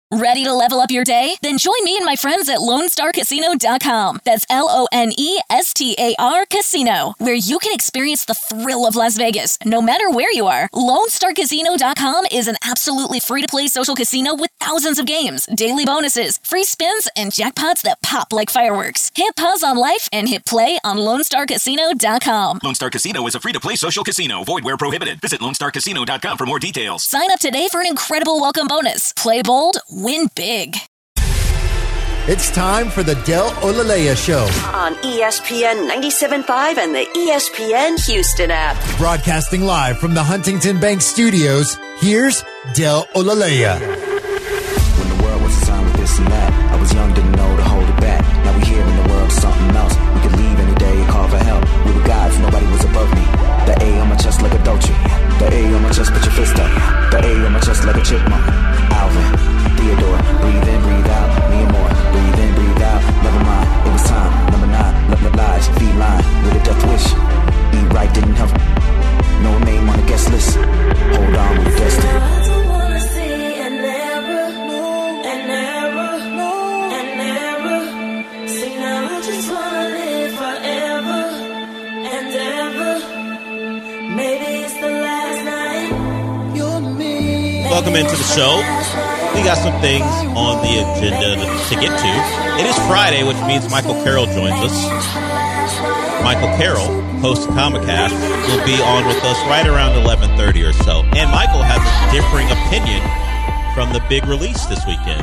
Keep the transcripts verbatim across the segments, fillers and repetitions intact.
Ready to level up your day? Then join me and my friends at Lone Star Casino dot com. That's L O N E S T A R Casino, where you can experience the thrill of Las Vegas, no matter where you are. Lone Star Casino dot com is an absolutely free-to-play social casino with thousands of games, daily bonuses, free spins, and jackpots that pop like fireworks. Hit pause on life and hit play on Lone Star Casino dot com. Lone Star Casino is a free-to-play social casino. Void where prohibited. Visit Lone Star Casino dot com for more details. Sign up today for an incredible welcome bonus. Play bold, win big. It's time for the Del Olaleya Show on E S P N ninety-seven point five and the E S P N Houston app. Broadcasting live from the Huntington Bank Studios, here's Del Olaleya. When the world was designed with this and that, I was young, didn't know to hold it back. Now we here in the world, something else. We could leave any day and call for help. We were gods, nobody was above me. The A on my chest like a Dolce. The A on my chest, put your fist up. The A on my chest like a chipmunk. Alvin, Theodore, breathe in, breathe out. Me and more, breathe in, breathe out. Never mind, it was time. Number nine, love, love, lies, feline with a death wish. Eat right, didn't help. No name on the guest list. Hold on with the destiny. I don't wanna see an error, an error, an error. See now I just wanna live forever and ever. Maybe it's the last night. You're me. Welcome into the show. We got some things on the agenda to, to get to. It is Friday, which means Michael Carroll joins us. Michael Carroll, host of Comicast, will be on with us right around eleven thirty or so. And Michael has a differing opinion from the big release this weekend.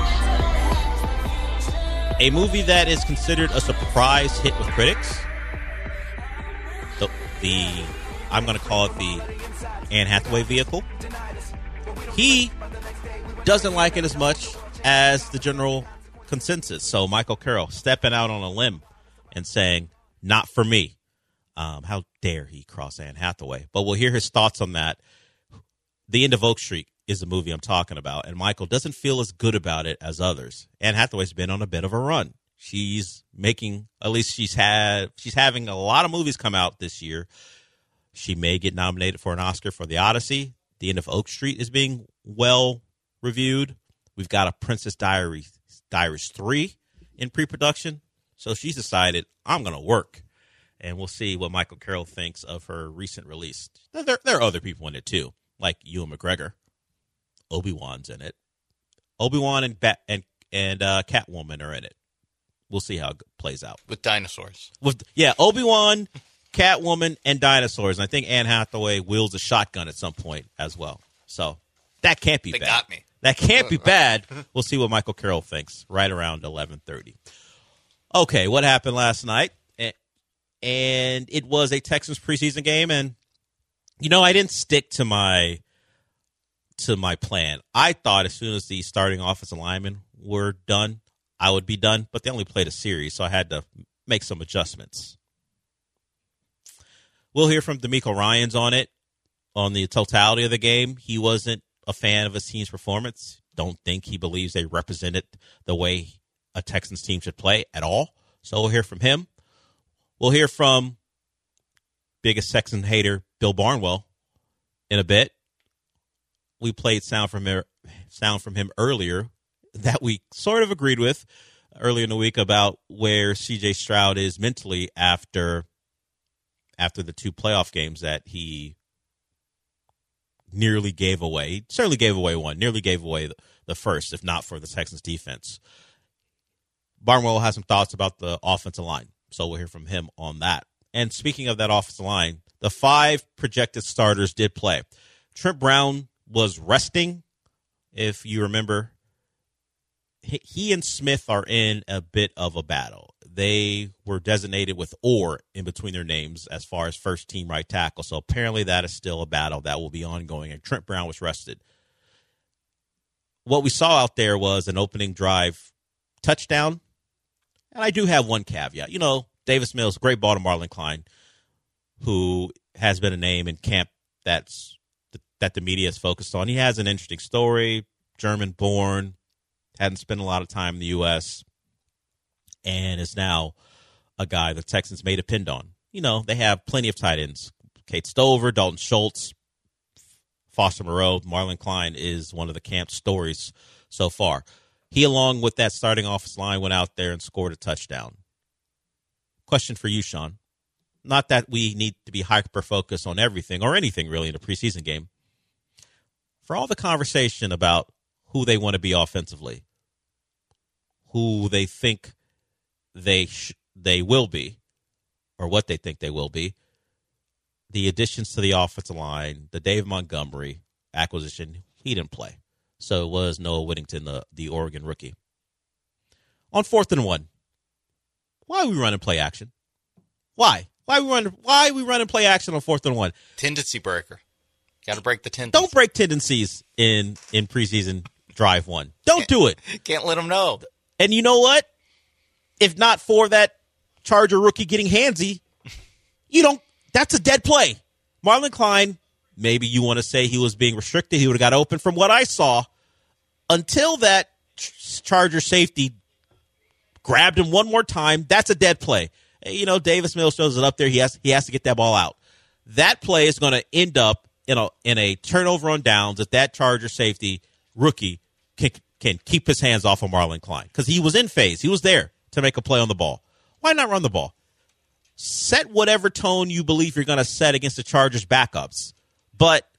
A movie that is considered a surprise hit with critics. The, the I'm going to call it the Anne Hathaway vehicle. He doesn't like it as much as the general consensus. So Michael Carroll stepping out on a limb and saying, not for me. Um, how dare he cross Anne Hathaway? But we'll hear his thoughts on that. The End of Oak Street is the movie I'm talking about, and Michael doesn't feel as good about it as others. Anne Hathaway's been on a bit of a run. She's making, at least she's had, she's having a lot of movies come out this year. She may get nominated for an Oscar for The Odyssey. The End of Oak Street is being well reviewed. We've got a Princess Diaries, Diaries three in pre-production. So she's decided, I'm going to work. And we'll see what Michael Carroll thinks of her recent release. There, there are other people in it, too, like Ewan McGregor. Obi-Wan's in it. Obi-Wan and Bat- and, and uh, Catwoman are in it. We'll see how it plays out. With dinosaurs. With Yeah, Obi-Wan, Catwoman, and dinosaurs. And I think Anne Hathaway wields a shotgun at some point as well. So that can't be they bad. They got me. That can't be bad. We'll see what Michael Carroll thinks right around eleven thirty. Okay, what happened last night? And it was a Texans preseason game, and you know I didn't stick to my to my plan. I thought as soon as the starting offensive linemen were done, I would be done, but they only played a series, so I had to make some adjustments. We'll hear from D'Amico Ryans on it, on the totality of the game. He wasn't a fan of his team's performance. Don't think he believes they represented the way a Texans team should play at all. So we'll hear from him. We'll hear from biggest Texan hater Bill Barnwell in a bit. We played sound from him, sound from him earlier that we sort of agreed with earlier in the week about where C J Stroud is mentally after after the two playoff games that he nearly gave away. He certainly gave away one, nearly gave away the, the first, if not for the Texans defense. Barnwell has some thoughts about the offensive line, so we'll hear from him on that. And speaking of that offensive line, the five projected starters did play. Trent Brown was resting, if you remember. He and Smith are in a bit of a battle. They were designated with or in between their names as far as first team right tackle. So apparently that is still a battle that will be ongoing. And Trent Brown was rested. What we saw out there was an opening drive touchdown. And I do have one caveat. You know, Davis Mills, great ball to Marlon Klein, who has been a name in camp that's that the media is focused on. He has an interesting story, German-born, hadn't spent a lot of time in the U S, and is now a guy the Texans may depend on. You know, they have plenty of tight ends. Kate Stover, Dalton Schultz, Foster Moreau, Marlon Klein is one of the camp stories so far. He, along with that starting offensive line, went out there and scored a touchdown. Question for you, Sean. Not that we need to be hyper-focused on everything or anything really in a preseason game. For all the conversation about who they want to be offensively, who they think they sh- they will be, or what they think they will be, the additions to the offensive line, the Dave Montgomery acquisition, he didn't play. So it was Noah Whittington, the, the Oregon rookie. On fourth and one, why are we running play action? Why? Why are we running, why are we running play action on fourth and one? Tendency breaker. Got to break the tendency. Don't break tendencies in, in preseason drive one. Don't can't, do it. Can't let them know. And you know what? If not for that Charger rookie getting handsy, you don't. That's a dead play. Marlon Klein, maybe you want to say he was being restricted. He would have got open from what I saw. Until that Charger safety grabbed him one more time, that's a dead play. You know, Davis Mills shows it up there. He has he has to get that ball out. That play is going to end up in a in a turnover on downs if that Charger safety rookie can can keep his hands off of Marlon Klein because he was in phase. He was there to make a play on the ball. Why not run the ball? Set whatever tone you believe you're going to set against the Chargers backups. But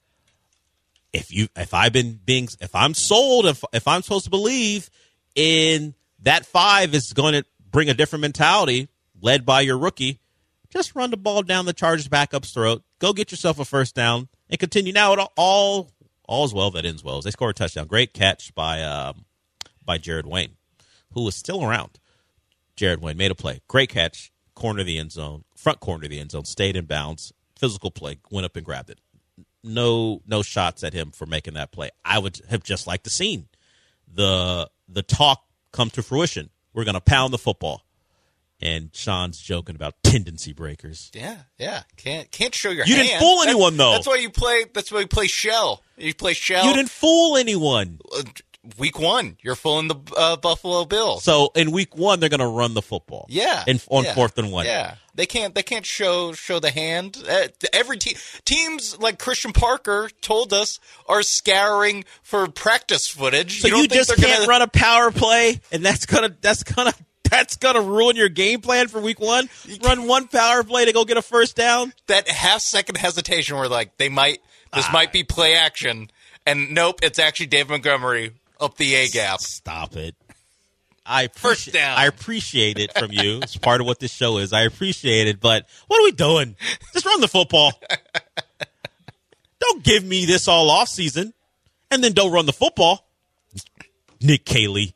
if you if I've been being if I'm sold if if I'm supposed to believe in that five is going to bring a different mentality led by your rookie, just run the ball down the Chargers backup's throat. Go get yourself a first down and continue. Now it all all's well that ends well. They score a touchdown. Great catch by um, by Jared Wayne, who is still around. Jared Wayne made a play. Great catch. Corner of the end zone. Front corner of the end zone. Stayed in bounds. Physical play. Went up and grabbed it. No no shots at him for making that play. I would have just liked to seen the the talk come to fruition. We're going to pound the football. And Sean's joking about tendency breakers. Yeah, yeah. Can't can't show your You hand. didn't fool anyone, that's, though. That's why you play That's why you play shell. You play shell. You didn't fool anyone. Uh, Week one, you're fooling the uh, Buffalo Bills. So in week one, they're going to run the football. Yeah, in, on yeah, fourth and one. Yeah, they can't. They can't show show the hand. Uh, every team, teams like Christian Parker told us are scouring for practice footage. So you, you don't think just they're can't gonna... run a power play, and that's gonna that's gonna that's gonna ruin your game plan for week one. Run one power play to go get a first down. That half second hesitation where like they might this ah. might be play action, and nope, it's actually Dave Montgomery. Up the A gap. Stop it. I First down. I appreciate it from you. It's part of what this show is. I appreciate it, but what are we doing? Just run the football. Don't give me this all off season, and then don't run the football. Nick Caley.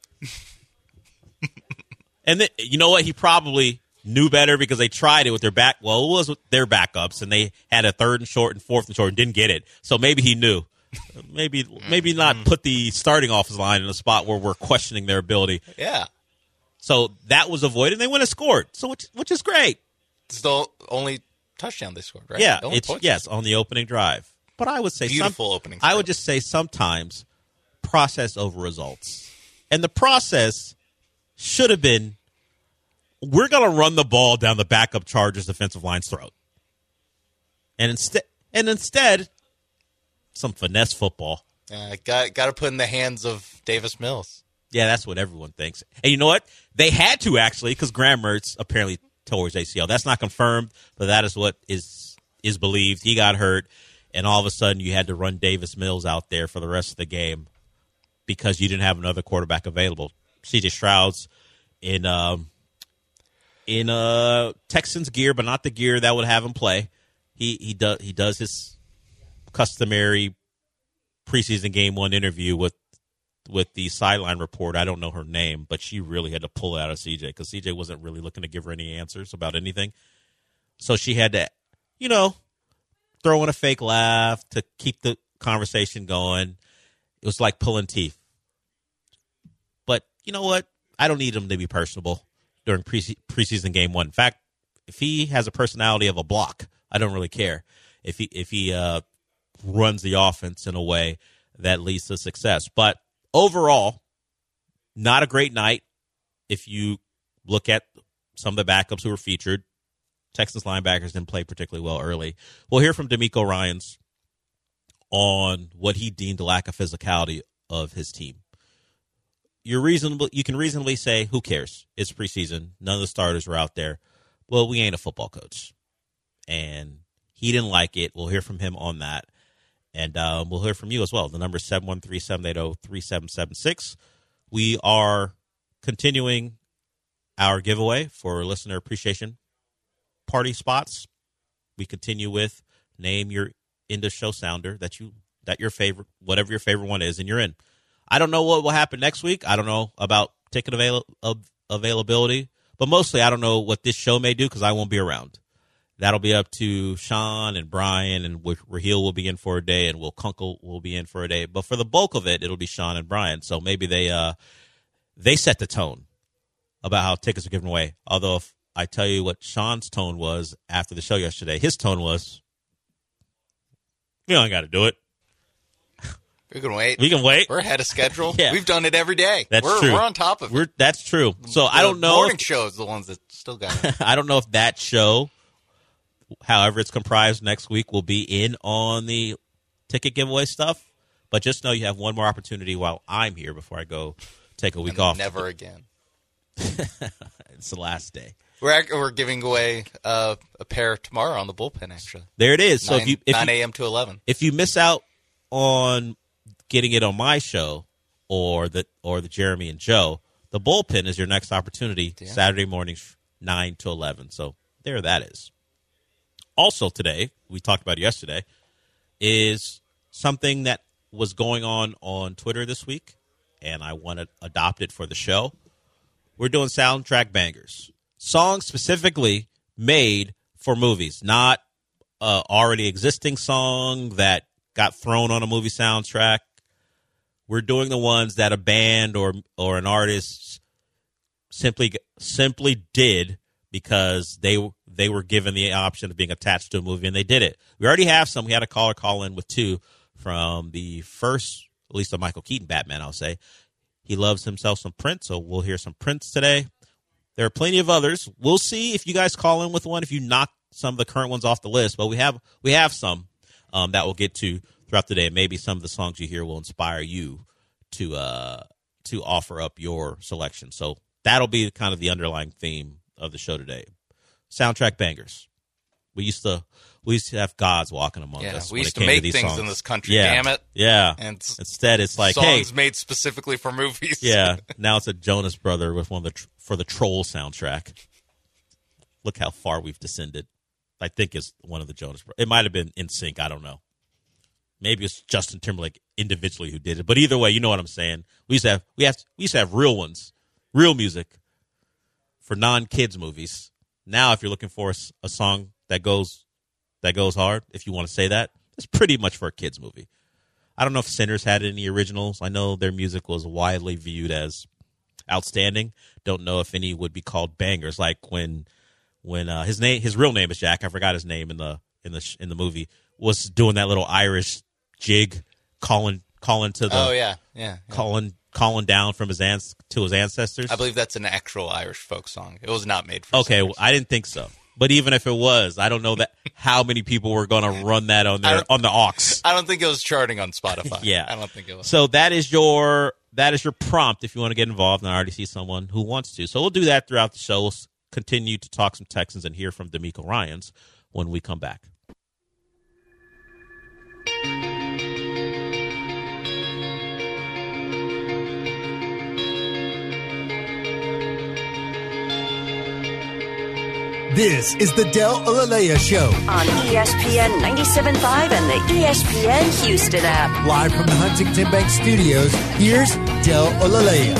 And then, you know what? He probably knew better because they tried it with their back. Well, it was with their backups, and they had a third and short and fourth and short and didn't get it. So maybe he knew. Maybe maybe not put the starting offensive line in a spot where we're questioning their ability. Yeah. So that was avoided, and they went and scored, so which, which is great. It's the only touchdown they scored, right? Yeah, The only it's points. yes on the opening drive. But I would say Beautiful some, opening I drive. would just say sometimes process over results, and the process should have been we're going to run the ball down the backup Chargers defensive line's throat, and instead and instead. Some finesse football. Uh, got got to put in the hands of Davis Mills. Yeah, that's what everyone thinks. And you know what? They had to, actually, because Graham Mertz apparently tore his A C L. That's not confirmed, but that is what is is believed. He got hurt, and all of a sudden you had to run Davis Mills out there for the rest of the game because you didn't have another quarterback available. C J Stroud's in um, in uh, Texans gear, but not the gear that would have him play. He he does he does his customary preseason game one interview with with the sideline reporter. I don't know her name, but she really had to pull it out of C J because C J wasn't really looking to give her any answers about anything. So she had to, you know, throw in a fake laugh to keep the conversation going. It was like pulling teeth. But you know what? I don't need him to be personable during pre- preseason game one. In fact, if he has a personality of a block, I don't really care. If he if he uh, runs the offense in a way that leads to success. But overall, not a great night if you look at some of the backups who were featured. Texans linebackers didn't play particularly well early. We'll hear from D'Amico Ryans on what he deemed the lack of physicality of his team. you're reasonable. You can reasonably say, who cares? It's preseason. None of the starters were out there. Well, we ain't a football coach. And he didn't like it. We'll hear from him on that. And um, we'll hear from you as well. The number is seven one three, seven eight zero, three seven seven six. We are continuing our giveaway for listener appreciation party spots. We continue with name your end of show sounder that you that your favorite, whatever your favorite one is, and you're in. I don't know what will happen next week. I don't know about ticket avail- av- availability, but mostly I don't know what this show may do because I won't be around. That'll be up to Sean and Brian, and Raheel will be in for a day, and Will Kunkel will be in for a day. But for the bulk of it, it'll be Sean and Brian. So maybe they uh, they set the tone about how tickets are given away. Although if I tell you what Sean's tone was after the show yesterday, his tone was, "We don't got to do it. We can wait. We can wait. We're ahead of schedule. Yeah. We've done it every day. That's we're, true. We're on top of it. We're, that's true. So the I don't know. Morning if, shows the ones that still got it. I don't know if that show, however it's comprised next week, will be in on the ticket giveaway stuff. But just know you have one more opportunity while I'm here before I go take a week And off. Never again. It's the last day. We're act- we're giving away uh, a pair tomorrow on the bullpen. Actually, There it is. So nine, if you if nine you, a.m. to eleven. if you miss out on getting it on my show or the or the Jeremy and Joe, the bullpen is your next opportunity. Yeah. Saturday mornings, nine to eleven. So there that is. Also today, we talked about it yesterday, is something that was going on on Twitter this week, and I want to adopt it for the show. We're doing soundtrack bangers. Songs specifically made for movies, not uh, already existing song that got thrown on a movie soundtrack. We're doing the ones that a band or or an artist simply simply did because they they were given the option of being attached to a movie, and they did it. We already have some. We had a caller call in with two from the first, at least the Michael Keaton Batman, I'll say. He loves himself some Prince, so we'll hear some Prince today. There are plenty of others. We'll see if you guys call in with one, if you knock some of the current ones off the list, but we have we have some um, that we'll get to throughout the day. Maybe some of the songs you hear will inspire you to uh, to offer up your selection. So that'll be kind of the underlying theme of the show today. Soundtrack bangers. We used to we used to have gods walking among Yeah, us. we when used it to came make these things songs. in this country. Yeah. Damn it! Yeah. And s- instead, it's like, songs hey, made specifically for movies. yeah. Now it's a Jonas Brother with one of the tr- for the Troll soundtrack. Look how far we've descended. I think it's one of the Jonas Brothers. It might have been In Sync. I don't know. Maybe it's Justin Timberlake individually who did it. But either way, you know what I'm saying. We used to have we have we used to have real ones, real music for non-kids movies. Now, if you're looking for a, a song that goes that goes hard, if you want to say that, it's pretty much for a kids movie. I don't know if Sinners had any originals. I know their music was widely viewed as outstanding. Don't know if any would be called bangers. Like when when uh, his name, his real name is Jack. I forgot his name in the in the in the movie. Was doing that little Irish jig, calling calling to the Oh yeah, yeah. yeah. calling calling down from his ans- to his ancestors. I believe that's an actual Irish folk song. It was not made for. Okay, singers. well, I didn't think so. But even if it was, I don't know that how many people were going to run that on I their don't- on the aux. I don't think it was charting on Spotify. Yeah. I don't think it was. So that is your that is your prompt if you want to get involved. And I already see someone who wants to. So we'll do that throughout the show. We'll s- continue to talk some Texans and hear from D'Amico Ryans when we come back. This is the Del Olaleya Show, On E S P N ninety-seven point five and the E S P N Houston app. live from the Huntington Bank Studios. Here's Del Olaleya.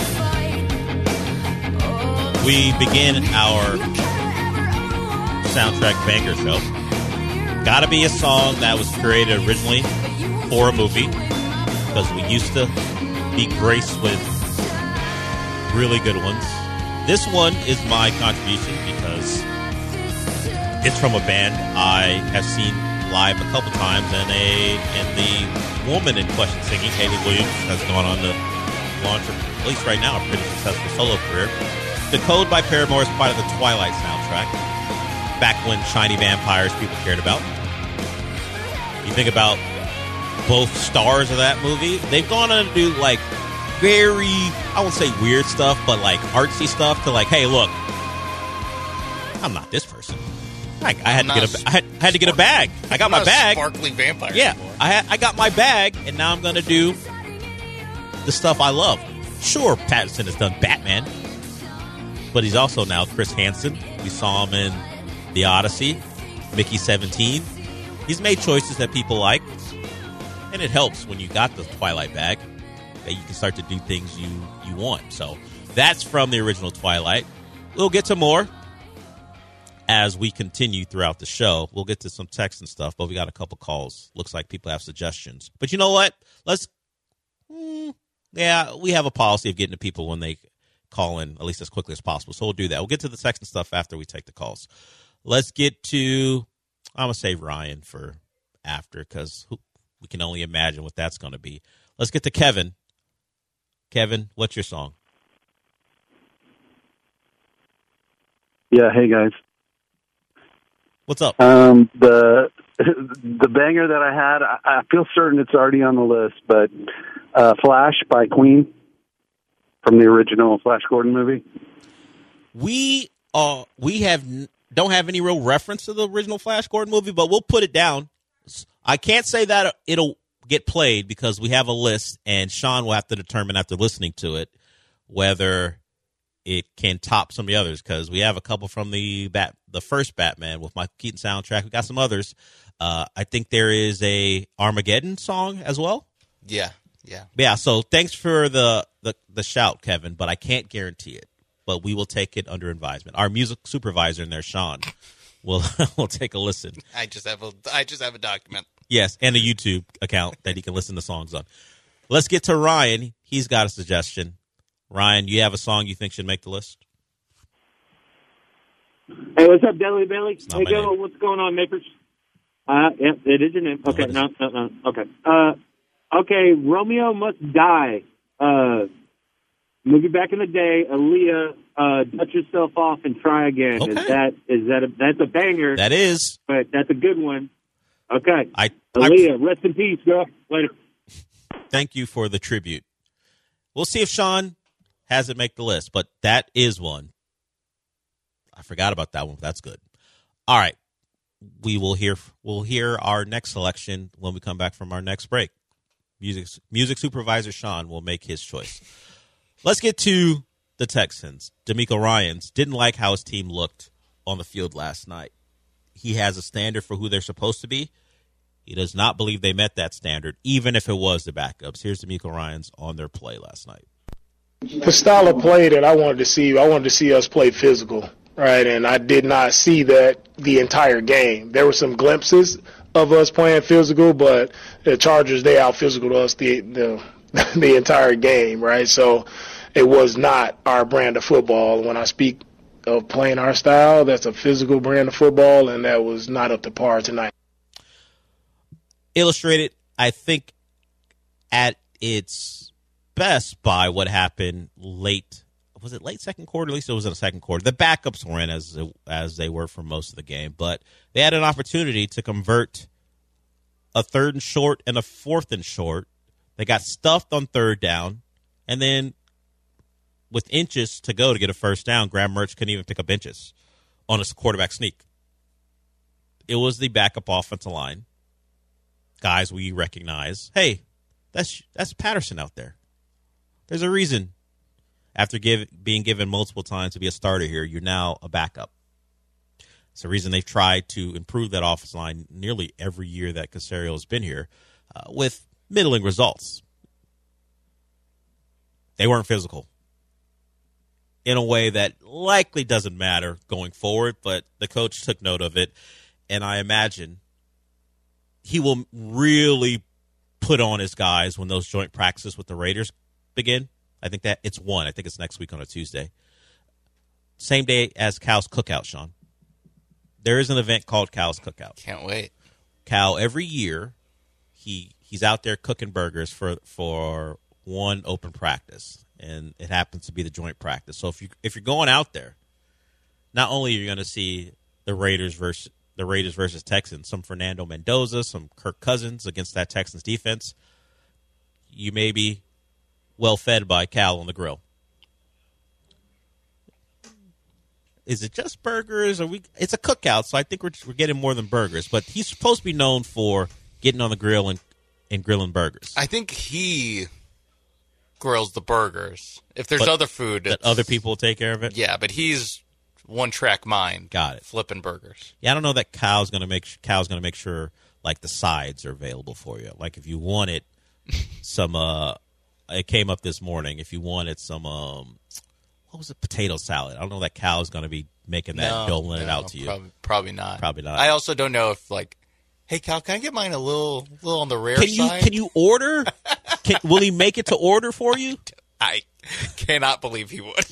We begin our soundtrack banger show. Gotta be a song that was created originally for a movie, because we used to be graced with really good ones. This one is my contribution because it's from a band I have seen live a couple times, and a and the woman in question singing, Hayley Williams, has gone on to launch, at least right now, a pretty successful solo career. Decode by Paramore is part of the Twilight soundtrack, back when shiny vampires people cared about. You think about both stars of that movie, they've gone on to do like very, I won't say weird stuff, but like artsy stuff to like, hey, look, I'm not this person. I, I had to get a, I had, I had to get a bag. I got I'm my not bag. A sparkly vampire. Yeah, anymore. I had, I got my bag, and now I'm going to do the stuff I love. Sure, Pattinson has done Batman, but he's also now Chris Hansen. We saw him in The Odyssey, Mickey seventeen. He's made choices that people like, and it helps when you got the Twilight bag that you can start to do things you, you want. So that's from the original Twilight. We'll get to more as we continue throughout the show. We'll get to some text and stuff, but we got a couple calls. Looks like people have suggestions. But you know what? Let's, mm, yeah, we have a policy of getting to people when they call in, at least as quickly as possible. So we'll do that. We'll get to the text and stuff after we take the calls. Let's get to, I'm going to save Ryan for after because we can only imagine what that's going to be. Let's get to Kevin. Kevin, what's your song? Yeah, hey guys. What's up? Um, the the banger that I had, I, I feel certain it's already on the list, but uh, Flash by Queen from the original Flash Gordon movie. We uh we have don't have any real reference to the original Flash Gordon movie, but we'll put it down. I can't say that it'll get played because we have a list, and Sean will have to determine after listening to it whether it can top some of the others, because we have a couple from the bat, the first Batman with Michael Keaton soundtrack. We got some others. Uh, I think there is a Armageddon song as well. Yeah, yeah, yeah. So thanks for the, the the shout, Kevin, but I can't guarantee it. But we will take it under advisement. Our music supervisor in there, Sean, will will take a listen. I just have a I just have a document. Yes, and a YouTube account that he can listen to songs on. Let's get to Ryan. He's got a suggestion. Ryan, you have a song you think should make the list? Hey, what's up, Deli Belly? Hey, Joe, what's going on, Makers? Uh, yep, it is your name. Okay, no, no, no, okay. Uh, okay, Romeo Must Die. Uh, movie back in the day, Aaliyah, uh, dust yourself off and try again. Okay. Is that, is that a, that's a banger. That is. But that's a good one. Okay. I, Aaliyah, I, rest in peace, girl. Later. Thank you for the tribute. We'll see if Sean has it make the list, but that is one. I forgot about that one. That's good. All right. We will hear we'll hear our next selection when we come back from our next break. Music music supervisor Sean will make his choice. Let's get to the Texans. D'Amico Ryans didn't like how his team looked on the field last night. He has a standard for who they're supposed to be. He does not believe they met that standard, even if it was the backups. Here's D'Amico Ryans on their play last night. The style of play that I wanted to see, I wanted to see us play physical, right? And I did not see that the entire game. There were some glimpses of us playing physical, but the Chargers, they out-physical us the, the the entire game, right? So it was not our brand of football. When I speak of playing our style, that's a physical brand of football, and that was not up to par tonight. Illustrated, I think, at its best by what happened late. Was it late second quarter? At least it was in the second quarter. The backups were in as as they were for most of the game, but they had an opportunity to convert a third and short and a fourth and short. They got stuffed on third down, and then with inches to go to get a first down, Graham Mertz couldn't even pick up inches on a quarterback sneak. It was the backup offensive line. Guys we recognize, hey, that's that's Patterson out there. There's a reason after give, being given multiple times to be a starter here, you're now a backup. It's the reason they've tried to improve that offensive line nearly every year that Caserio has been here uh, with middling results. They weren't physical in a way that likely doesn't matter going forward, but the coach took note of it, and I imagine he will really put on his guys when those joint practices with the Raiders begin. I think that it's one. I think it's next week on a Tuesday. Same day as Cal's Cookout, Sean. There is an event called Cal's Cookout. Can't wait. Cal, every year, he he's out there cooking burgers for for one open practice, and it happens to be the joint practice. So if you if you're going out there, not only are you going to see the Raiders versus the Raiders versus Texans, some Fernando Mendoza, some Kirk Cousins against that Texans defense, you maybe well fed by Cal on the grill. Is it just burgers? Or we? It's a cookout, so I think we're we're getting more than burgers. But he's supposed to be known for getting on the grill and, and grilling burgers. I think he grills the burgers. If there's But other food, that it's- other people will take care of it. Yeah, but he's one track mind. Got it. Flipping burgers. Yeah, I don't know that Cal's gonna make Cal's gonna make sure like the sides are available for you. Like if you wanted some, uh, it came up this morning. If you wanted some, um, what was it? Potato salad. I don't know that Cal's gonna be making that and No, doling it no, out to you. Probably, probably not. Probably not. I also don't know if like, hey Cal, can I get mine a little, little on the rare Can you side? can you order? Can, will he make it to order for you? I cannot believe he would.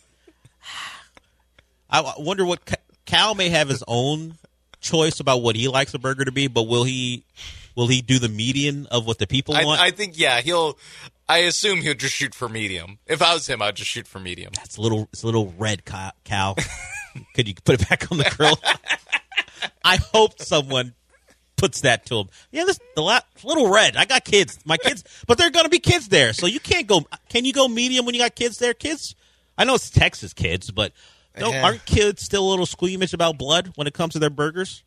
I I wonder what Ca- Cal may have his own choice about what he likes a burger to be, but will he will he do the median of what the people want? I, I think yeah, he'll. I assume he'll just shoot for medium. If I was him, I'd just shoot for medium. It's a little it's a little red, Ca- Cal. Could you put it back on the grill? I hope someone puts that to him. Yeah, this the la- little red. I got kids. My kids, but they're gonna be kids there, so you can't go. Can you go medium when you got kids there? Kids, I know it's Texas kids, but don't, Yeah. aren't kids still a little squeamish about blood when it comes to their burgers?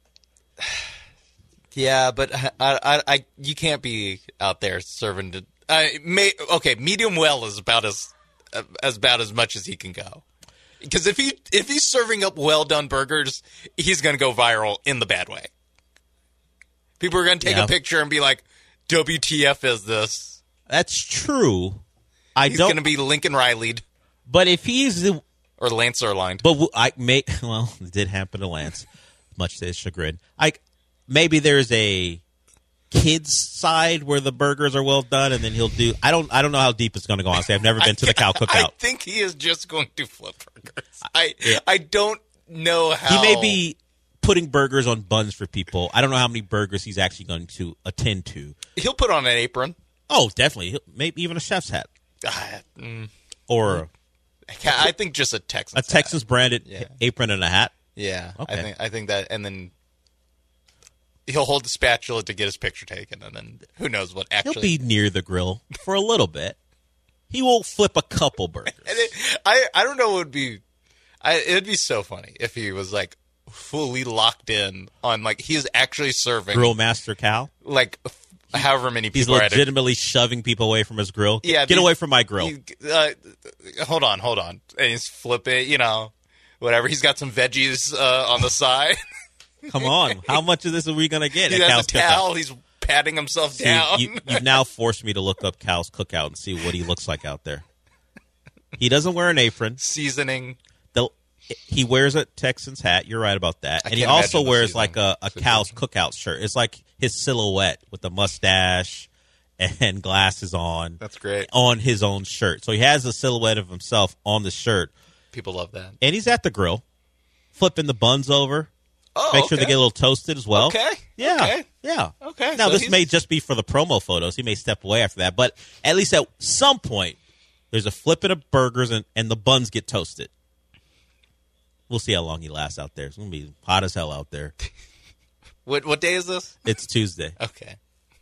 Yeah, but I, I, I you can't be out there serving to. I may okay, medium well is about as as about as much as he can go. Because if he if he's serving up well done burgers, he's going to go viral in the bad way. People are going to take Yeah. a picture and be like, "W T F is this?" That's true. I he's don't. going to be Lincoln Riley'd But if he's the or Lance Erline. But w- I may well, it did happen to Lance, much to his chagrin. I maybe there's a kids side where the burgers are well done, and then he'll do. I don't. I don't know how deep it's going to go. Honestly, I've never been to the Cal I Cookout. think he is just going to flip burgers. I I don't know how He may be putting burgers on buns for people. I don't know how many burgers he's actually going to attend to. He'll put on an apron. Oh, definitely. He'll- Maybe even a chef's hat Ah, mm, or I think just a Texas. a Texas branded Yeah. apron and a hat. Yeah, Okay. I think I think that, and then he'll hold the spatula to get his picture taken, and then who knows what He'll actually. be near the grill for a little bit. He will flip a couple burgers. And it, I I don't know what would be. I it'd be so funny if he was like fully locked in on like he is actually serving Grill Master Cal. like f- however many He's people are at a- legitimately shoving people away from his grill. Yeah, get these- away from my grill. he- uh, hold on, hold on, and he's flipping. You know, whatever. He's got some veggies uh, on the side. Come on, how much of this are we gonna get? He at has Cal's a towel. Cookout? He's patting himself See, down. you, you've now forced me to look up Cal's Cookout and see what he looks like out there. He doesn't wear an apron. Seasoning. The, he wears a Texans hat. You're right about that. I And he can't also imagine the wears seasoning like a, a Cal's Cookout shirt. It's like his silhouette with the mustache and glasses on. That's great. On his own shirt. So he has a silhouette of himself on the shirt. People love that. And he's at the grill, flipping the buns over. Oh, Make sure okay. they get a little toasted as well. Okay. Yeah. Okay. Yeah. Okay. Now, so this he's- may just be for the promo photos. He may step away after that. But at least at some point, there's a flipping of burgers and, and the buns get toasted. We'll see how long he lasts out there. It's going to be hot as hell out there. What what day is this? It's Tuesday. Okay.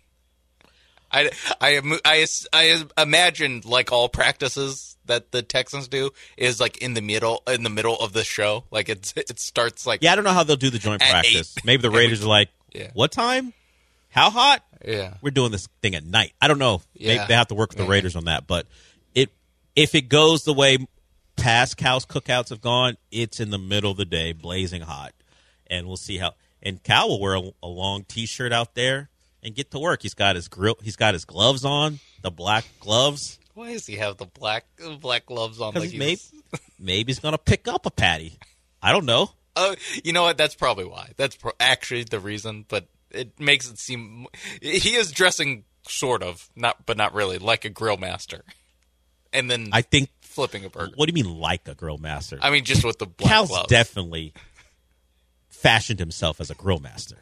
I, I, I, I imagine like all practices that the Texans do is like in the middle in the middle of the show. Like it's it starts like Yeah, I don't know how they'll do the joint At practice. eight. Maybe the Raiders are like, Yeah. what time? How hot? Yeah. We're doing this thing at night. I don't know. Maybe Yeah. they have to work with the Yeah. Raiders on that. But it if it goes the way past Cal's cookouts have gone, it's in the middle of the day, blazing hot. And we'll see how. And Cal will wear a, a long T-shirt out there and get to work. He's got his grill. He's got his gloves on, the black gloves. Why does he have the black black gloves on? Because Like maybe, he's- maybe he's going to pick up a patty. I don't know. Oh, you know what? That's probably why. That's pro- actually the reason. But it makes it seem he is dressing sort of not, but not really like a grill master. And then I think flipping a burger. What do you mean like a grill master? I mean, just with the black Cal's gloves. definitely fashioned himself as a grill master.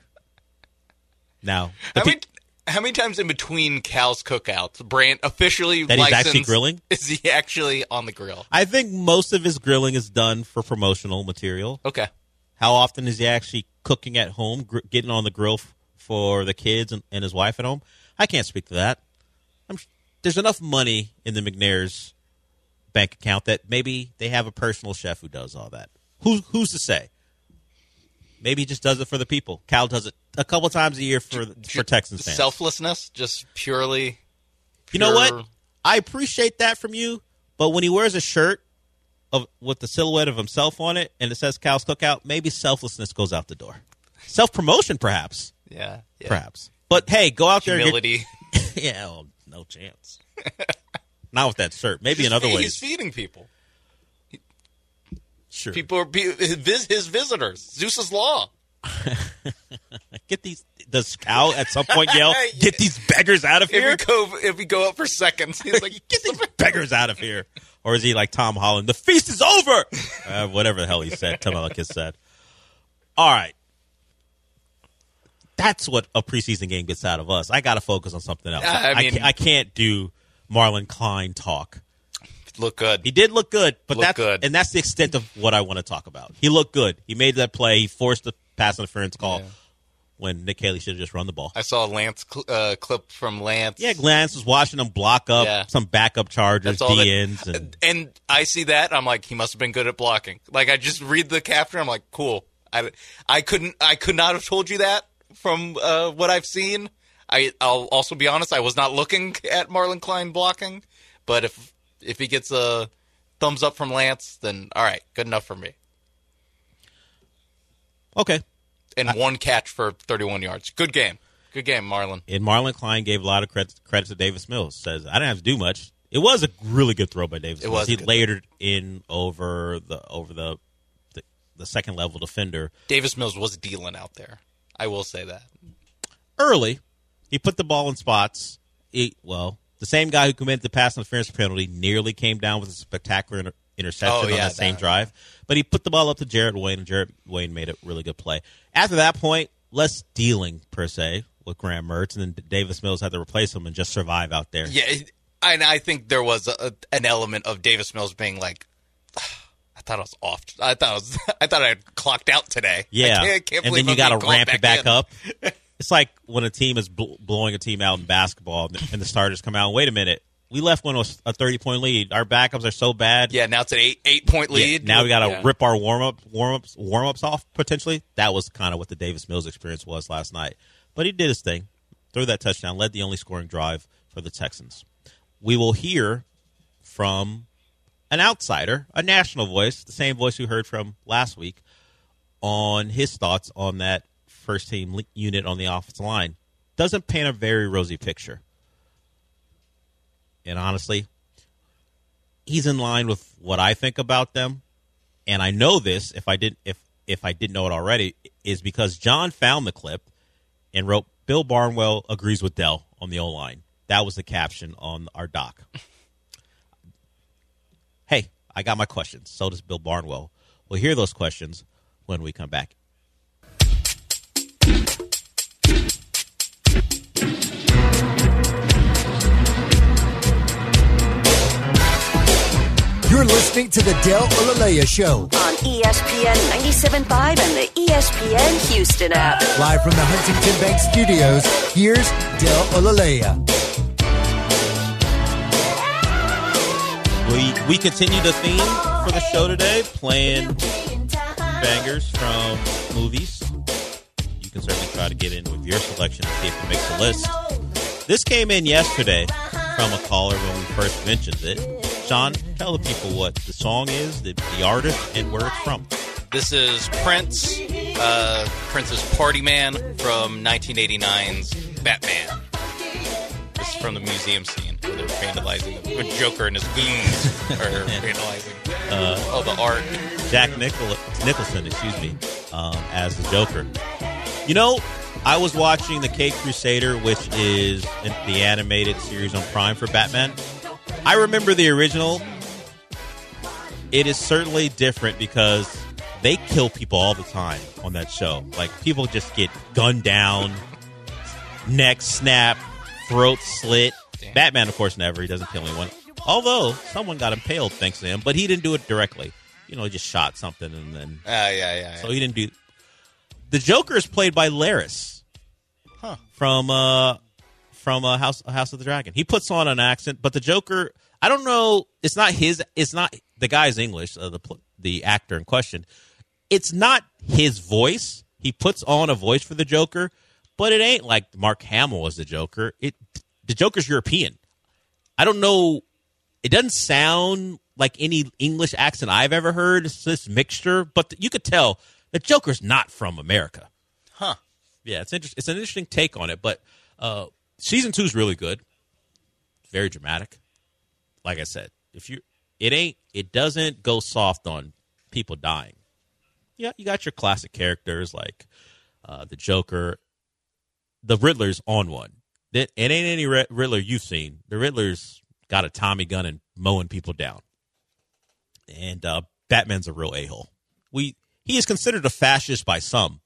Now, the How pe- many, how many times in between Cal's cookouts, Brand officially That he's licensed, actually grilling? Is he actually on the grill? I think most of his grilling is done for promotional material. Okay. How often is he actually cooking at home, gr- getting on the grill f- for the kids and, and his wife at home? I can't speak to that. I'm there's enough money in the McNair's bank account that maybe they have a personal chef who does all that. Who, who's to say? Maybe he just does it for the people. Cal does it a couple times a year for for Texans fans. Selflessness, just purely. You know what? I appreciate that from you, but when he wears a shirt of with the silhouette of himself on it and it says Cal's Cookout, maybe selflessness goes out the door. Self-promotion, perhaps. Yeah, yeah. Perhaps. But, hey, go out there. Humility. And get, yeah, well, no chance. Not with that shirt. Maybe he's in other fe- ways. He's feeding people. He, sure. People are his, his visitors. Zeus's Law. Get these. Does Cal at some point yell, "Get these beggars out of here"? If we go, if we go up for seconds, he's like, "Get these beggars out of here," or is he like Tom Holland? The feast is over. Uh, whatever the hell he said. Temelakis said. All right, that's what a preseason game gets out of us. I got to focus on something else. Uh, I, I, mean, can't, I can't do Marlon Klein talk. Look good. He did look good, but look that's good. and that's the extent of what I want to talk about. He looked good. He made that play. He forced the pass interference call. Yeah. When Nick Haley should have just run the ball. I saw a Lance cl- uh, clip from Lance. Yeah, Lance was watching him block up yeah. some backup Chargers, D Ns. And, and I see that, I'm like, he must have been good at blocking. Like, I just read the caption, I'm like, cool. I, I couldn't, I could not have told you that from uh, what I've seen. I, I'll also be honest, I was not looking at Marlon Klein blocking. But if if he gets a thumbs up from Lance, then all right, good enough for me. Okay. And I, one catch for thirty-one yards. Good game. Good game, Marlon. And Marlon Klein gave a lot of credit, credit to Davis Mills. Says, I didn't have to do much. It was a really good throw by Davis it Mills. Was he layered it in over the over the, the the second level defender. Davis Mills was dealing out there. I will say that. Early, he put the ball in spots. He, well, the same guy who committed the pass interference penalty nearly came down with a spectacular inter- interception oh, yeah, on that same that. drive. But he put the ball up to Jarrett Wayne, and Jarrett Wayne made a really good play. After that point, less dealing, per se, with Graham Mertz, and then Davis Mills had to replace him and just survive out there. Yeah, and I think there was a, an element of Davis Mills being like, I thought I was off. I thought I was. I thought I had clocked out today. Yeah, I can't, I can't and then you got to ramp it back in. up. It's like when a team is bl- blowing a team out in basketball, and the starters come out. Wait a minute, we left when it was a thirty-point lead. Our backups are so bad. Yeah, now it's an eight eight point lead. Yeah, now we got to yeah. rip our warm up warm ups warm ups off potentially. That was kind of what the Davis Mills experience was last night. But he did his thing, threw that touchdown, led the only scoring drive for the Texans. We will hear from an outsider, a national voice, the same voice we heard from last week, on his thoughts on that first team unit on the offensive line. Doesn't paint a very rosy picture. And honestly, he's in line with what I think about them. And I know this, if I didn't if if I didn't know it already, is because John found the clip and wrote, Bill Barnwell agrees with Dell on the O-line. That was the caption on our doc. Hey, I got my questions. So does Bill Barnwell. We'll hear those questions when we come back. You're listening to the Del Olaleya Show on E S P N ninety-seven point five and the E S P N Houston app. Live from the Huntington Bank Studios, here's Del Olaleya. We we continue the theme for the show today, playing bangers from movies. You can certainly try to get in with your selection and see if it makes the list. This came in yesterday from a caller when we first mentioned it. Sean, tell the people what the song is, the, the artist, and where it's from. This is Prince. Uh, Prince's Party Man from nineteen eighty-nine's Batman. This is from the museum scene where they're vandalizing the Joker and his goons are vandalizing uh, all the art. Jack Nichol- Nicholson, excuse me, um, as the Joker. You know, I was watching The Caped Crusader, which is the animated series on Prime for Batman. I remember the original. It is certainly different because they kill people all the time on that show. Like, people just get gunned down, neck snap, throat slit. Damn. Batman, of course, never. He doesn't kill anyone. Although, someone got impaled thanks to him, but he didn't do it directly. You know, he just shot something and then... Uh, yeah, yeah, yeah. So he didn't do... The Joker is played by Laris. Huh. From, uh... from uh, House House of the Dragon. He puts on an accent, but the Joker, I don't know. It's not his. It's not the guy's English. Uh, the the actor in question. It's not his voice. He puts on a voice for the Joker, but it ain't like Mark Hamill as the Joker. It the Joker's European. I don't know. It doesn't sound like any English accent I've ever heard. It's this mixture, but you could tell the Joker's not from America. Huh. Yeah, it's interesting. It's an interesting take on it, but uh, season two is really good. Very dramatic. Like I said, if you, it ain't, it doesn't go soft on people dying. Yeah, you got your classic characters like uh, the Joker. The Riddler's on one. It, it ain't any Riddler you've seen. The Riddler's got a Tommy gun and mowing people down. And uh, Batman's a real a-hole. We he is considered a fascist by some.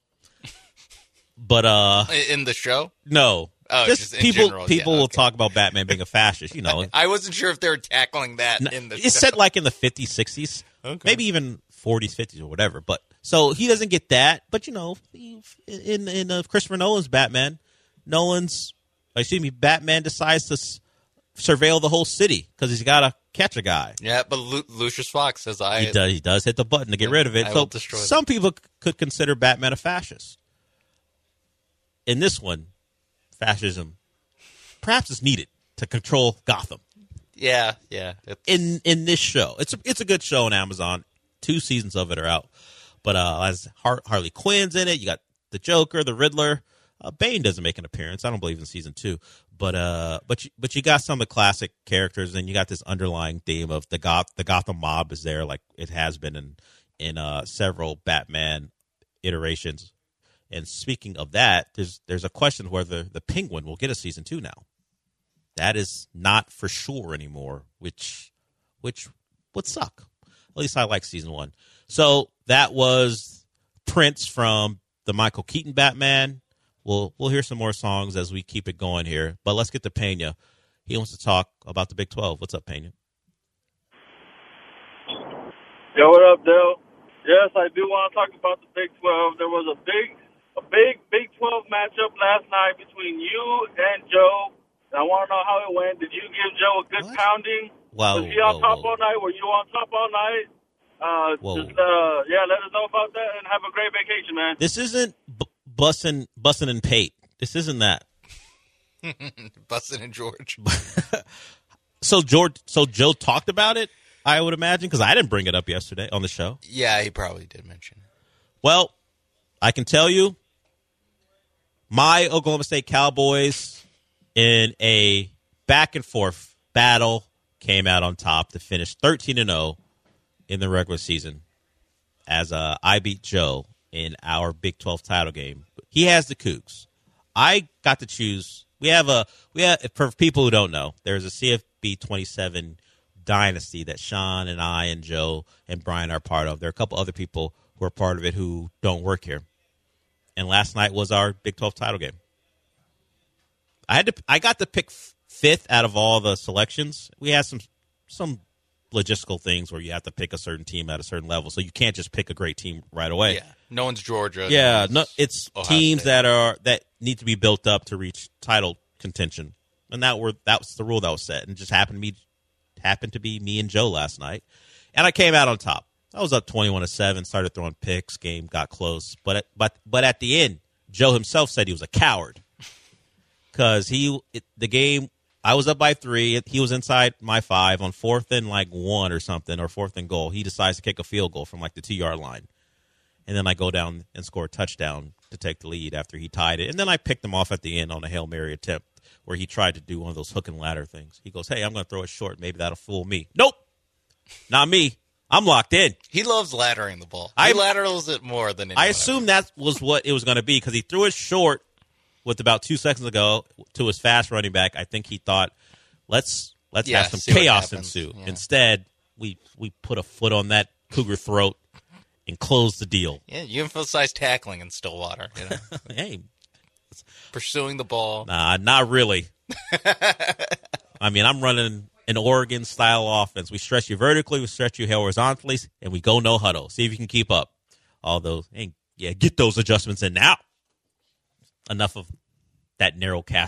But uh, in the show, no. Oh, just, just in people general, people yeah, will okay. talk about Batman being a fascist. You know, I wasn't sure if they were tackling that no, in the. It's show. said like in the fifties, sixties, okay. maybe even forties, fifties, or whatever. But so he doesn't get that. But you know, in in uh, Christopher Nolan's Batman, Nolan's excuse me, Batman decides to s- surveil the whole city because he's got to catch a guy. Yeah, but Lu- Lucius Fox says I. He does. He does hit the button to get rid of it. I so will destroy some them. people c- could consider Batman a fascist. In this one, fascism perhaps is needed to control Gotham. Yeah, yeah. It's... In in this show, it's a, it's a good show on Amazon. Two seasons of it are out. But uh, as Har- Harley Quinn's in it, you got the Joker, the Riddler. Uh, Bane doesn't make an appearance. I don't believe in season two. But uh, but you, but you got some of the classic characters, and you got this underlying theme of the Goth the Gotham mob is there, like it has been in in uh, several Batman iterations. And speaking of that, there's there's a question whether the Penguin will get a season two now. That is not for sure anymore, which which would suck. At least I like season one. So that was Prince from the Michael Keaton Batman. We'll we'll hear some more songs as we keep it going here. But let's get to Pena. He wants to talk about the Big twelve. What's up, Pena? Yo, what up, Dale? Yes, I do want to talk about the Big twelve. There was a big a big Big twelve matchup last night between you and Joe. And I want to know how it went. Did you give Joe a good what? pounding? Wow. Was he on whoa, top whoa. all night? Were you on top all night? Uh, Whoa. just, uh, yeah, let us know about that and have a great vacation, man. This isn't b- bussin' bussin' and Pate. This isn't that. Bussin' and George. so George, so Joe talked about it, I would imagine, because I didn't bring it up yesterday on the show. Yeah, he probably did mention it. Well, I can tell you, my Oklahoma State Cowboys in a back and forth battle came out on top to finish thirteen and oh in the regular season as uh, I beat Joe in our Big twelve title game. He has the Cougs. I got to choose. We have a we have for people who don't know, there's a C F B twenty-seven dynasty that Sean and I and Joe and Brian are part of. There are a couple other people who are part of it who don't work here. And last night was our Big twelve title game. I had to. I got to pick fifth out of all the selections. We had some some logistical things where you have to pick a certain team at a certain level, so you can't just pick a great team right away. Yeah, no one's Georgia. Yeah, no, no, it's Ohio teams State. that are that need to be built up to reach title contention, and that were that was the rule that was set, and it just happened to be happened to be me and Joe last night, and I came out on top. I was up twenty-one to seven, started throwing picks, game got close, but at, but but at the end, Joe himself said he was a coward because he it, the game. I was up by three. He was inside my five on fourth and like one or something, or fourth and goal. He decides to kick a field goal from like the two yard line, and then I go down and score a touchdown to take the lead after he tied it. And then I picked him off at the end on a Hail Mary attempt where he tried to do one of those hook and ladder things. He goes, "Hey, I'm going to throw it short. Maybe that'll fool me." Nope, not me. I'm locked in. He loves laddering the ball. He I, laterals it more than anyone I assume that was what it was going to be because he threw it short with about two seconds ago to his fast running back. I think he thought, let's let's Yeah, have some see what chaos happens. ensue. Yeah. Instead, we we put a foot on that Cougar throat and closed the deal. Yeah, you emphasize tackling in Stillwater. You know? Hey, pursuing the ball. nah, not really. I mean, I'm running an Oregon-style offense. We stretch you vertically, we stretch you horizontally, and we go no huddle. See if you can keep up. Although, hey, yeah, get those adjustments in now. Enough of that narrow casting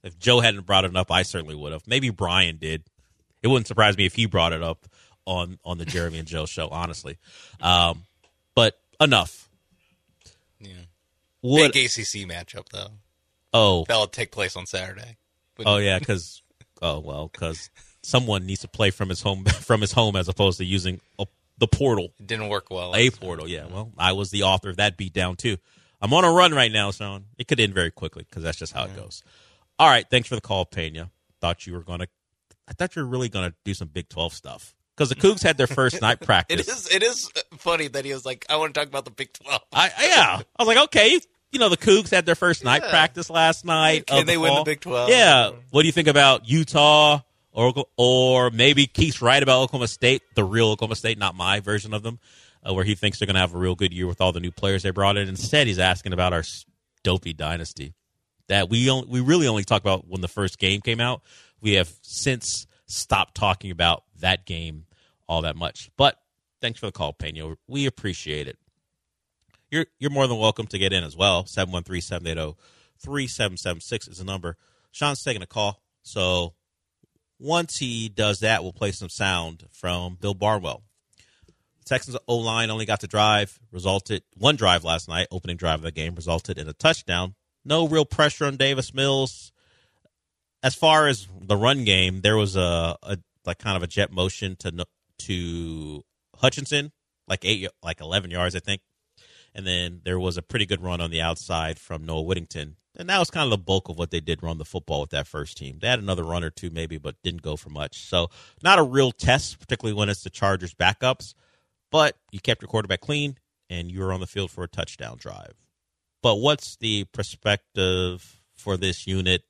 If Joe hadn't brought it up, I certainly would have. Maybe Brian did. It wouldn't surprise me if he brought it up on, on the Jeremy and Joe show, honestly. Um, but enough. Yeah. What, Big A C C matchup, though. Oh. That'll take place on Saturday. But, oh, yeah, because oh, well, because someone needs to play from his home from his home as opposed to using a, the portal. It didn't work well. A portal, yeah. Well, I was the author of that beatdown, too. I'm on a run right now, Sean. It could end very quickly because that's just how yeah. it goes. All right, thanks for the call, Pena. Thought you were going to – I thought you were really going to do some Big twelve stuff. Because the Cougs had their first night practice. It is it is funny that he was like, I want to talk about the Big twelve. I, yeah. I was like, okay, you know, the Cougs had their first night yeah. practice last night. Can they the win the Big twelve? Yeah. What do you think about Utah or or maybe Keith's right about Oklahoma State, the real Oklahoma State, not my version of them, uh, where he thinks they're going to have a real good year with all the new players they brought in. Instead, he's asking about our dopey dynasty that we only, we really only talk about when the first game came out. We have since stopped talking about that game all that much. But thanks for the call, Pena. We appreciate it. You're you're more than welcome to get in as well. seven one three, seven eight zero, three seven seven six is the number. Sean's taking a call. So once he does that, we'll play some sound from Bill Barnwell. Texans O-line only got to drive, resulted one drive last night, opening drive of the game, resulted in a touchdown. No real pressure on Davis Mills. As far as the run game, there was a, a like kind of a jet motion to to Hutchinson, like eight, like eleven yards, I think. And then there was a pretty good run on the outside from Noah Whittington. And that was kind of the bulk of what they did run the football with that first team. They had another run or two maybe, but didn't go for much. So not a real test, particularly when it's the Chargers backups. But you kept your quarterback clean, and you were on the field for a touchdown drive. But what's the perspective for this unit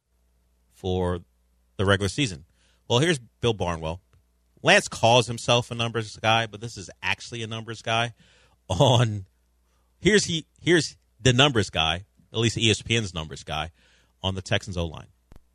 for the regular season? Well, here's Bill Barnwell. Lance calls himself a numbers guy, but this is actually a numbers guy. On here's he here's the numbers guy, at least E S P N's numbers guy, on the Texans O-line.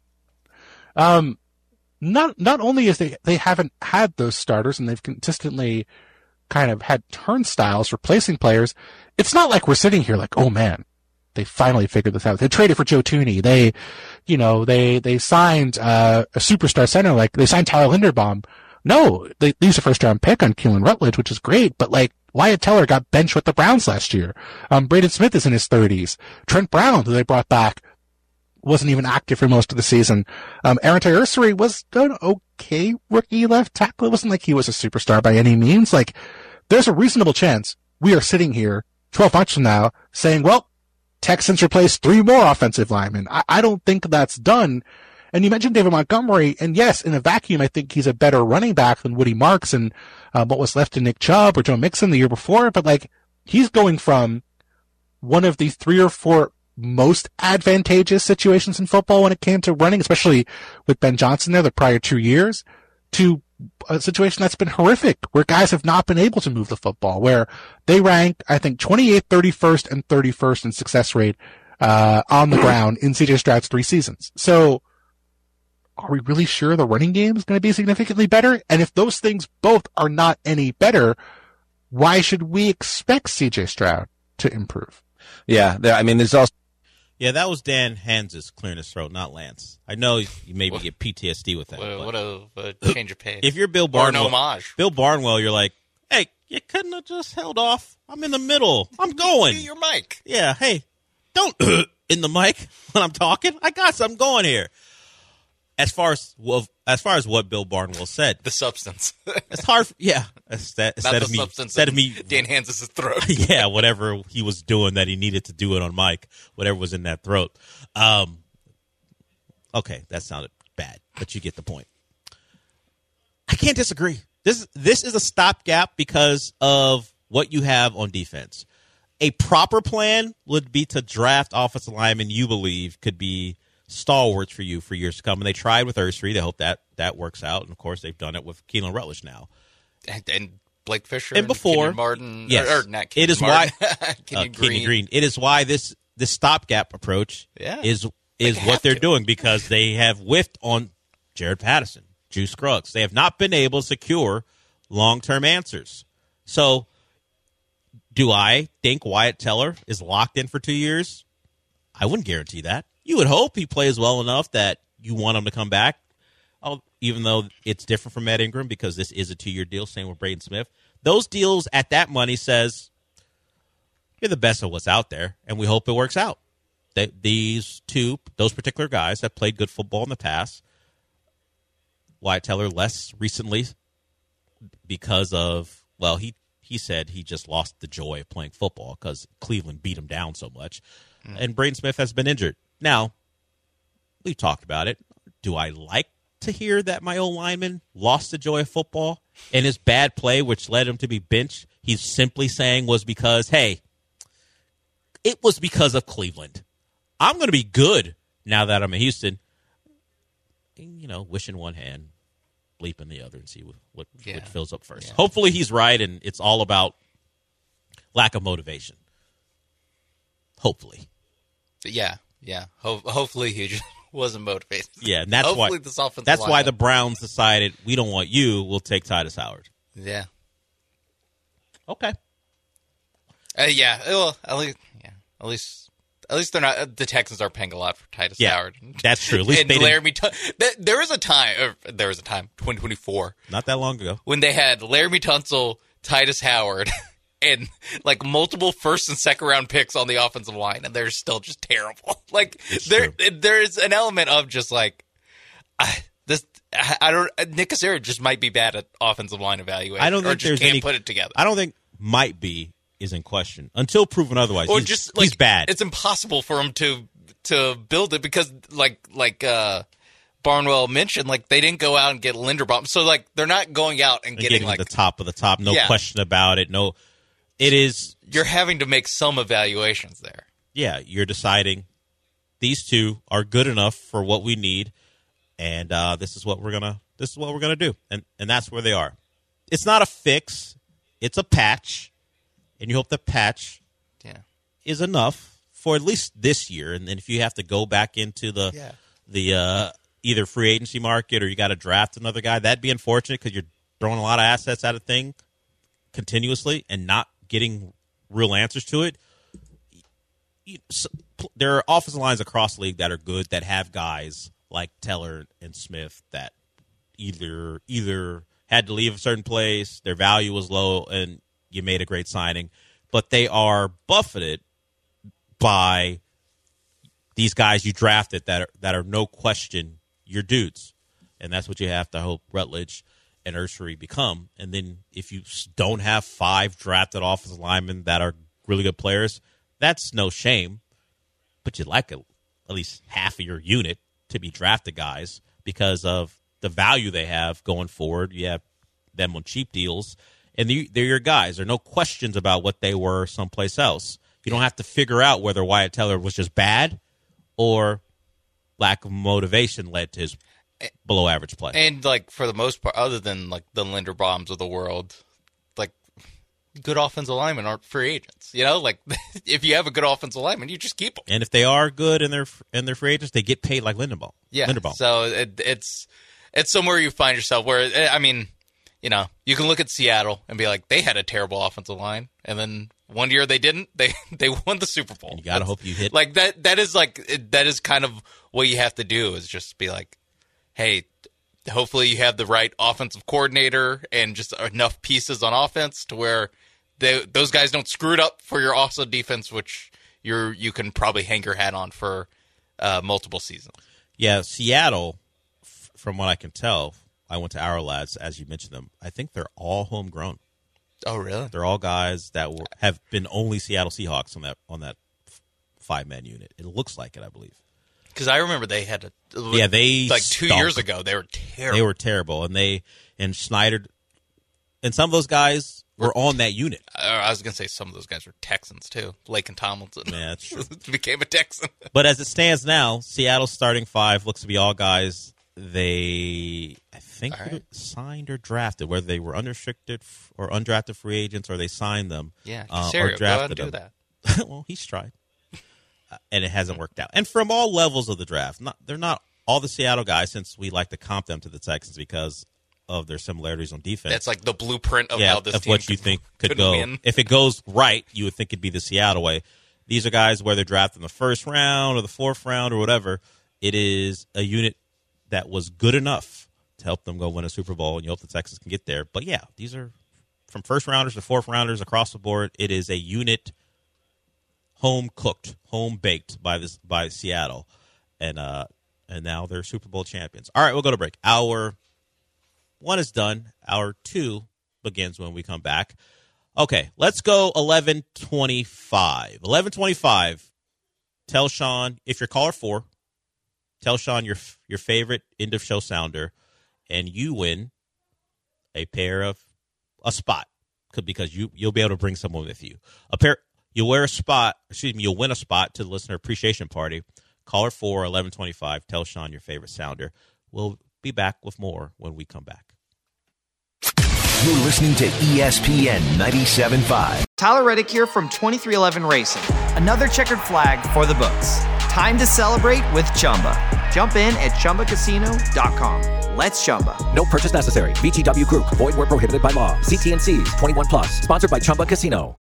Um, not not only is they they haven't had those starters and they've consistently kind of had turnstiles replacing players. It's not like we're sitting here like, oh man, they finally figured this out. They traded for Joe Thuney. They, you know, they they signed uh, a superstar center, like they signed Tyler Linderbaum. No, they, they used a first round pick on Keelan Rutledge, which is great, but like Wyatt Teller got benched with the Browns last year. Um, Braden Smith is in his thirties. Trent Brown, who they brought back, wasn't even active for most of the season. Um, Aaron Tyrsary was an okay rookie left tackle. It wasn't like he was a superstar by any means. Like, there's a reasonable chance we are sitting here twelve months from now saying, well, Texans replaced three more offensive linemen. I, I don't think that's done. And you mentioned David Montgomery, and yes, in a vacuum, I think he's a better running back than Woody Marks and uh, what was left to Nick Chubb or Joe Mixon the year before. But like, he's going from one of the three or four most advantageous situations in football when it came to running, especially with Ben Johnson there the prior two years, to a situation that's been horrific, where guys have not been able to move the football, where they rank, I think, twenty-eighth, thirty-first, and thirty-first in success rate uh on the ground in C J Stroud's three seasons. So are we really sure the running game is going to be significantly better? And if those things both are not any better, why should we expect C J Stroud to improve? Yeah, there, I mean, there's also Yeah, that was Dan Hans's clearing his throat, not Lance. I know you maybe what? get P T S D with that. What, what a, a change of pace. If you're Bill Barnwell, or an homage. Bill Barnwell, you're like, hey, you couldn't have just held off. I'm in the middle. I'm going. Your mic. Yeah, hey, don't in the mic when I'm talking. I got something going here. As far as well, as far as what Bill Barnwell said, the substance. It's hard. For, yeah, instead, Not instead the of me, substance instead of me, Dan Hans's throat. Yeah, whatever he was doing that he needed to do it on mic, whatever was in that throat. Um, okay, that sounded bad, but you get the point. I can't disagree. This this is a stopgap because of what you have on defense. A proper plan would be to draft offensive linemen you believe could be stalwarts for you for years to come. And they tried with Ursary. They hope that that works out. And, of course, they've done it with Keelan Rutledge now. And, and Blake Fisher and before, and Martin. Yes. Or, or not Kenyon it is Martin. why Kenyon uh, Green. Green. It is why this, this stopgap approach yeah. is is They what they're to. doing because they have whiffed on Jared Patterson, Juice Scruggs. They have not been able to secure long-term answers. So do I think Wyatt Teller is locked in for two years? I wouldn't guarantee that. you would hope he plays well enough that you want him to come back, I'll, even though it's different from Matt Ingram because this is a two-year deal, same with Braden Smith. Those deals at that money says you're the best of what's out there, and we hope it works out. They, these two, those particular guys have played good football in the past. Wyatt Teller less recently because of, well, he, he said he just lost the joy of playing football because Cleveland beat him down so much. Mm. And Braden Smith has been injured. Now, we've talked about it. Do I like to hear that my old lineman lost the joy of football and his bad play, which led him to be benched, he's simply saying was because, hey, it was because of Cleveland. I'm going to be good now that I'm in Houston. You know, wish in one hand, bleep in the other, and see what, what, Yeah. what fills up first. Yeah. Hopefully he's right, and it's all about lack of motivation. Hopefully. Yeah, yeah. Ho- hopefully he just wasn't motivated. Yeah, and that's hopefully why this offensive that's why line- the Browns decided we don't want you. We'll take Titus Howard. Yeah. Okay. Uh, yeah. Well, at least, yeah. At least, at least they're not. The Texans are paying a lot for Titus Yeah, Howard. that's true. At least and they didn't- Laramie. Tun- th- there was a time. Or there was a time. twenty twenty-four. Not that long ago. When they had Laramie Tunsil, Titus Howard, and like multiple first and second round picks on the offensive line, and they're still just terrible. Like there, there's an element of just like I, this. I, I don't. Nick Casario just might be bad at offensive line evaluation. I don't or think just there's can't any. put it together. I don't think might be is in question until proven otherwise. Or he's, just like he's bad. It's impossible for him to to build it because like like uh, Barnwell mentioned, like they didn't go out and get Linderbaum, so like they're not going out and They're getting, getting like the top of the top. No Yeah. question about it. No, it is. You're having to make some evaluations there. Yeah, you're deciding these two are good enough for what we need, and uh, this is what we're gonna. This is what we're gonna do, and and that's where they are. It's not a fix. It's a patch, and you hope the patch Yeah. is enough for at least this year. And then if you have to go back into the Yeah. the uh, either free agency market or you got to draft another guy, that'd be unfortunate because you're throwing a lot of assets at a thing continuously and not getting real answers to it. You- so- There are offensive lines across the league that are good that have guys like Teller and Smith that either either had to leave a certain place, their value was low, and you made a great signing, but they are buffeted by these guys you drafted that are, that are no question your dudes, and that's what you have to hope Rutledge and Ursery become. And then if you s- don't have five drafted offensive linemen that are really good players, that's no shame, but you'd like a, at least half of your unit to be drafted guys because of the value they have going forward. You have them on cheap deals, and they- they're your guys. There are no questions about what they were someplace else. You don't have to figure out whether Wyatt Teller was just bad or lack of motivation led to his below-average play. And like for the most part, other than like the Linderbaums of the world, like good offensive linemen aren't free agents. You know, like if you have a good offensive lineman, you just keep them. And if they are good and they're and they're free agents, they get paid like Linderbaum. Yeah. Linderbaum. So it, it's it's somewhere you find yourself where I mean, you know, you can look at Seattle and be like, they had a terrible offensive line, and then one year they didn't. They they won the Super Bowl. You gotta hope you hit like that. That is like it- that is kind of what you have to do is just be like, hey, hopefully you have the right offensive coordinator and just enough pieces on offense to where they, those guys don't screw it up for your awesome defense, which you're you can probably hang your hat on for uh, multiple seasons. Yeah, Seattle, f- from what I can tell, I went to Our Lads, as you mentioned them. I think they're all homegrown. Oh, really? They're all guys that were, have been only Seattle Seahawks on that on that f- five-man unit. It looks like it, I believe. Because I remember they had a Yeah, they like two stunk. years ago they were terrible. They were terrible, and they and Schneider and some of those guys were on that unit. I was going to say some of those guys were Texans too. Laken Tomlinson. Yeah, that's true. became a Texan. But as it stands now, Seattle's starting five looks to be all guys they, I think, All right. signed or drafted, whether they were unrestricted f- or undrafted free agents or they signed them. Yeah, uh, Casario, or go drafted out and do them. that. Well, he's tried. Uh, and it hasn't worked out. And from all levels of the draft, not they're not all the Seattle guys, since we like to comp them to the Texans because of their similarities on defense. That's like the blueprint of yeah, how this of team what you could, think could could go. win. If it goes right, you would think it'd be the Seattle way. These are guys, whether drafted in the first round or the fourth round or whatever, it is a unit that was good enough to help them go win a Super Bowl, and you hope the Texans can get there. But, yeah, these are from first rounders to fourth rounders across the board. It is a unit home cooked, home baked by this by Seattle, and uh, and now they're Super Bowl champions. All right, we'll go to break. Hour one is done. Hour two begins when we come back. Okay, let's go eleven twenty-five. eleven twenty-five. Tell Sean, if you're caller four, tell Sean your your favorite end of show sounder, and you win a pair of a spot because you you'll be able to bring someone with you. A pair. You'll wear a spot, excuse me, you'll win a spot to the listener appreciation party. Caller four, eleven twenty-five. Tell Sean your favorite sounder. We'll be back with more when we come back. You're listening to E S P N ninety-seven point five. Tyler Reddick here from twenty-three eleven Racing. Another checkered flag for the books. Time to celebrate with Chumba. Jump in at Chumba Casino dot com. Let's Chumba. No purchase necessary. V G W Group. Void where prohibited by law. See T N Cs. twenty-one plus. Sponsored by Chumba Casino.